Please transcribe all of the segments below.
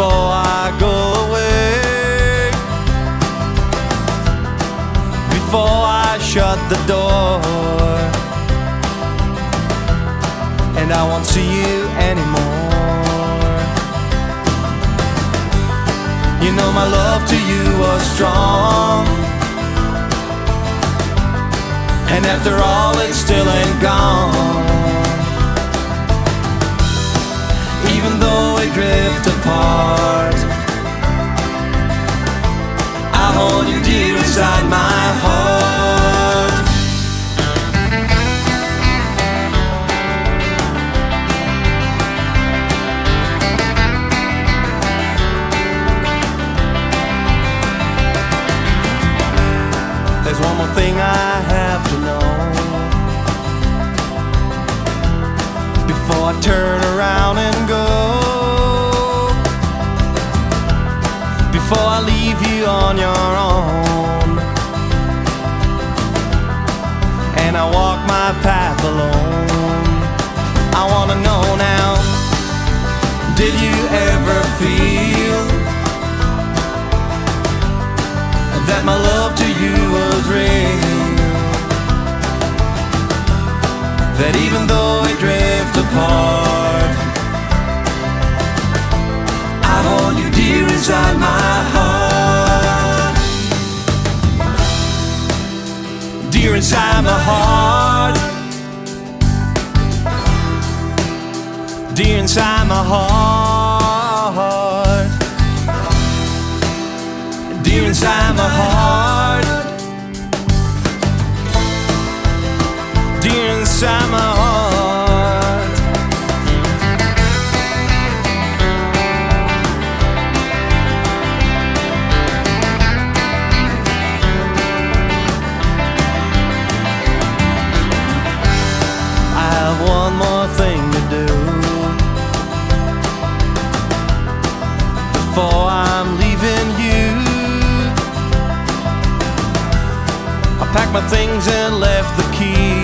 before I go away, before I shut the door, and I won't see you anymore. You know my love to you was strong, and after all it still ain't gone. Even though we drift apart, I hold you dear inside my heart. There's one more thing I have to know before I turn around and go, before I leave you on your own, and I walk my path alone. I wanna know now, did you ever feel that my love to you was real? That even though we drift apart, I hold you dear inside my heart. Dear inside my heart. Dear inside my heart. Dear inside my heart. Dear inside my heart. I have one more thing to do before I'm leaving you. I packed my things and left the key.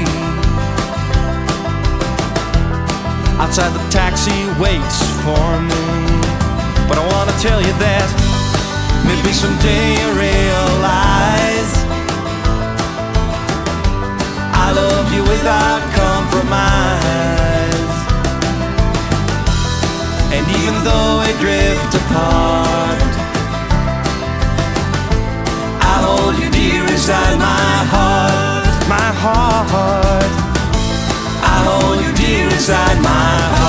Outside the taxi waits for me, but I wanna tell you that maybe someday you realize I love you without compromise. And even though we drift apart, I hold you dear inside my heart. My heart, I hold you dear inside my heart.